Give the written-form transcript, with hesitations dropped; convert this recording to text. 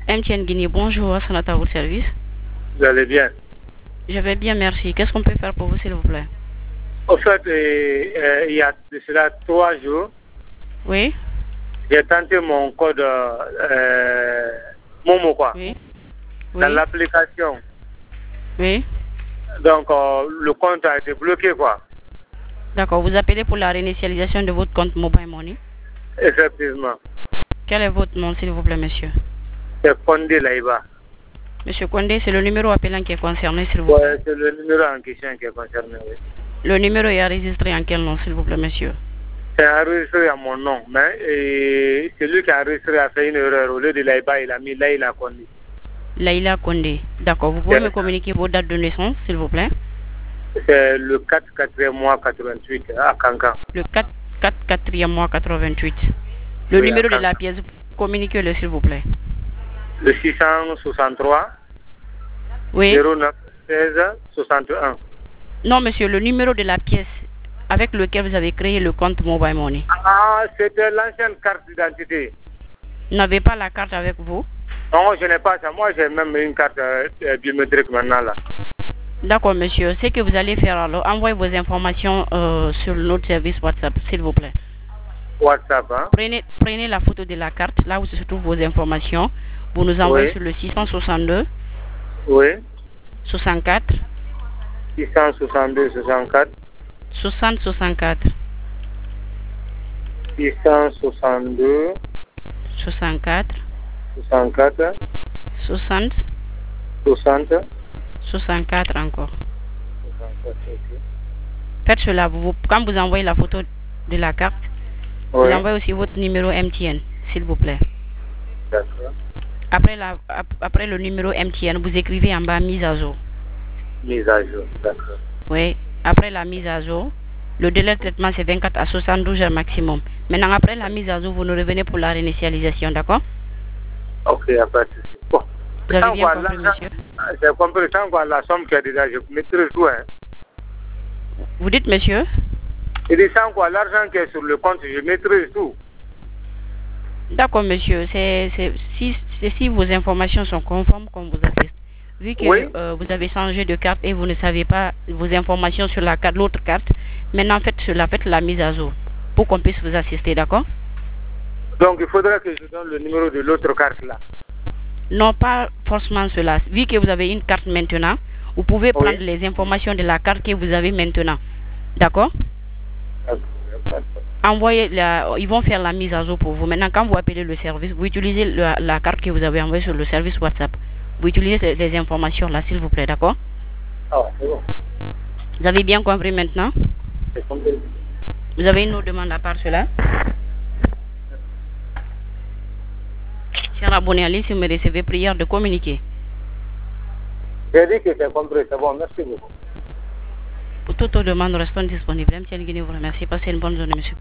MTN Guinée, bonjour, Sanata à votre service. Vous allez bien? Je vais bien, merci. Qu'est-ce qu'on peut faire pour vous, s'il vous plaît? En fait, il y a de cela 3 jours, Oui. j'ai tenté mon code Momo, quoi, Oui. dans Oui. l'application. Oui. Donc, le compte a été bloqué, quoi. D'accord, vous appelez pour la réinitialisation de votre compte Mobile Money. Effectivement. Quel est votre nom, s'il vous plaît, monsieur? C'est Condé Laïba. Monsieur Condé, c'est le numéro appelant qui est concerné, s'il vous plaît. Ouais, c'est le numéro en question qui est concerné, oui. Le numéro est enregistré en quel nom, s'il vous plaît, monsieur? C'est enregistré à mon nom, mais celui qui a enregistré a fait une erreur. Au lieu de Laïba, il a mis Laïla Condé. Laïla Condé. D'accord, vous pouvez me communiquer vos dates de naissance, s'il vous plaît? C'est le 4e mois 88 à Cancan. Le 4e mois 88. Le numéro de la pièce, communiquez-le, s'il vous plaît. Le 663 Oui. 09 16 61. Non, monsieur, le numéro de la pièce avec lequel vous avez créé le compte Mobile Money. Ah, c'était l'ancienne carte d'identité. Vous n'avez pas la carte avec vous? Non, je n'ai pas ça. Moi, j'ai même une carte biométrique maintenant, là. D'accord, monsieur. Ce que vous allez faire alors, envoyez vos informations sur notre service WhatsApp, s'il vous plaît. WhatsApp, hein? Prenez la photo de la carte, là où se trouvent vos informations. Vous nous envoyez sur le 662 oui. 64 662 64 60 64 662 64 64 60 60 64 encore. 64, ok. Faites cela. Quand vous envoyez la photo de la carte, Oui. vous envoyez aussi votre numéro MTN, s'il vous plaît. D'accord. Après le numéro MTN, vous écrivez en bas mise à jour. Mise à jour, d'accord. Oui. Après la mise à jour, le délai de traitement c'est 24 à 72 heures maximum. Maintenant, après la mise à jour, vous nous revenez pour la réinitialisation, d'accord? Ok, après ceci. Bon. Vous avez bien compris, monsieur? J'ai compris, sans quoi la somme qui est déjà, je maîtrise tout, hein. Vous dites, monsieur? Et dit sans quoi l'argent qui est sur le compte, je maîtrise tout. D'accord, monsieur. Si vos informations sont conformes, qu'on vous assiste. Vu que Oui. vous avez changé de carte et vous ne savez pas vos informations sur la carte, l'autre carte, maintenant faites la mise à jour pour qu'on puisse vous assister, d'accord? Donc il faudrait que je donne le numéro de l'autre carte là. Non, pas forcément cela. Vu que vous avez une carte maintenant, vous pouvez prendre les informations de la carte que vous avez maintenant. D'accord? Ils vont faire la mise à jour pour vous. Maintenant, quand vous appelez le service, vous utilisez la carte que vous avez envoyée sur le service WhatsApp. Vous utilisez les informations là, s'il vous plaît, d'accord? Ah, c'est bon. Vous avez bien compris maintenant? C'est compris. Vous avez une autre demande à part cela? Cher abonné à l'île, si vous me recevez, prière de communiquer. J'ai dit que c'est compris, c'est bon, merci beaucoup. Pour toute autre demande, restons disponibles. MTN Guinée vous remercie. Passez une bonne journée, monsieur.